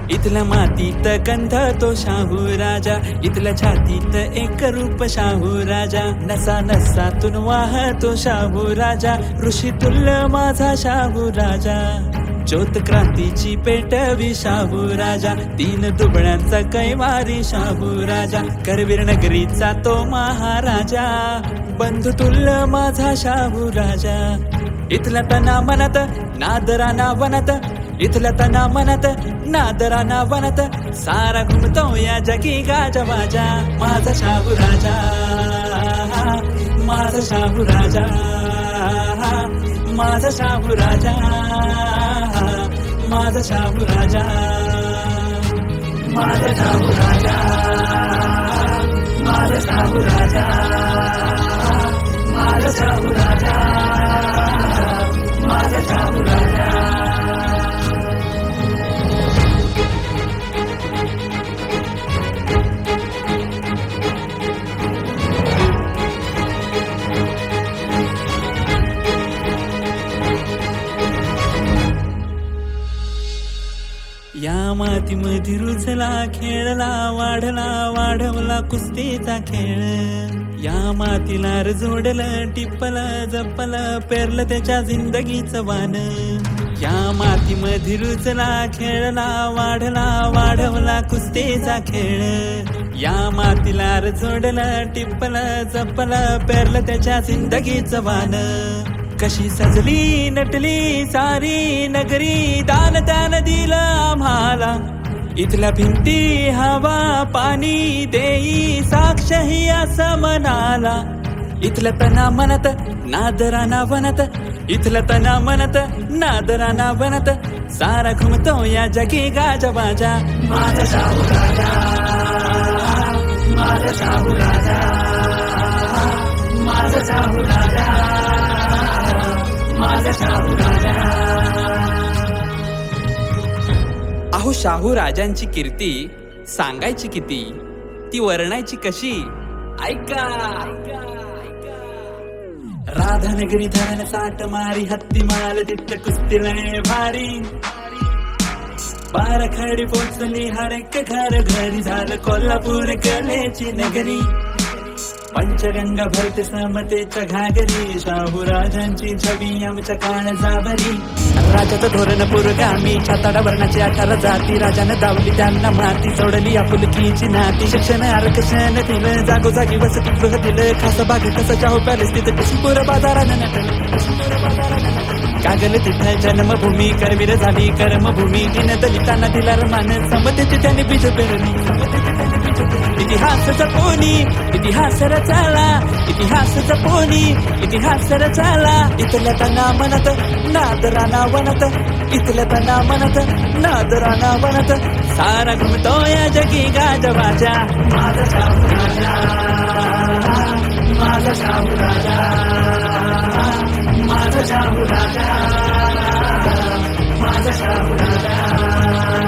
इथल्या मातीत गंध तो शाहू राजा, इथल्या छातीत एक रूप शाहू राजा, नसा नसातून वाहतो शाहू राजा, ऋषी तुल्य माझा शाहू राजा, ज्योत क्रांतीची पेटवी शाहू राजा, तीन दुबळ्यांचा कैवारी शाहू राजा, करवीर नगरीचा तो महाराजा, बंधू तुल्य माझा शाहू राजा, इथल्या तना मनत नादराना वनत, इथल्या तना मनत नादराना वनत, सारा घुमतो या जगी गाजवाजा, माझा शाहू राजा, माझा शाहू राजा, माझा शाहू राजा, माझा शाहू राजा, माझा शाहू राजा, माझा शाहू राजा, माझा शाहू राजा, माझा शाहू राजा. या मातीमध्ये रुजला खेळला, वाढला वाढवला कुस्तीचा खेळ, या मातीला जोडलं टिपलं जपलं, पेरलं त्याच्या जिंदगीचं वान, या मातीमध्ये रुजला खेळला, वाढला वाढवला कुस्तीचा खेळ, या मातीला जोडलं टिपलं जपलं, पेरलं त्याच्या जिंदगीचं वान, कशी सजली नटली सारी नगरी, दान त्यान दिलं आम्हाला, इथल्या भिंती हवा पाणी देई साक्ष ही असं मनाला, इथल्या तना मनत नादराना वनत, इथल्या तना मनत नादराना वनत, सारा घुमतो या जगी गाजवाजा, माझा शाहू राजा, माझा शाहू राजा, माझा शाहू राजा, माझा शाहू राजा. अहो शाहू राजांची कीर्ती सांगायची किती, ती वर्णायची कशी, ऐका राधानगरी धरण साठ मारी, हत्ती माल तिथं कुस्ती लय भारी, बाराखडी पोचली हर एक घर घरी, झालं कोल्हापूर कलेची नगरी, पंचगंगा भरते समतेच्या घागरी, शाहू राजांची छवी आमच्या काळजाभरी, राजाचं धोरण पुरोगामी, छाताडा वर्णाची 18 जाती, राजानं दावली त्यांना माती, सोडली आपुलकीची नाती, शिक्षण आरक्षण दिलं, जागोजागी वसतिगृह दिलं, खास बाग कसं शाहू पॅलेस तिथं कशीपूर बाजारानं नटलं, कागल तिथं जन्मभूमी, करवीर झाली कर्मभूमी, दिन दलितांना दिला रमान, समतेची त्यांनी बीज पेरली, इतिहास जपोनी इतिहास रचाला, इतिहास जपोनी इतिहास रचाला, इथल्या तना मनत नादराना वनत, इथल्या तना मनत नादराना वनत, सारा घुमतो या जगी गाजवाजा, माझा शाहू राजा, माझा शाहू राजा, माझा शाहू राजा, माझा शाहू राजा.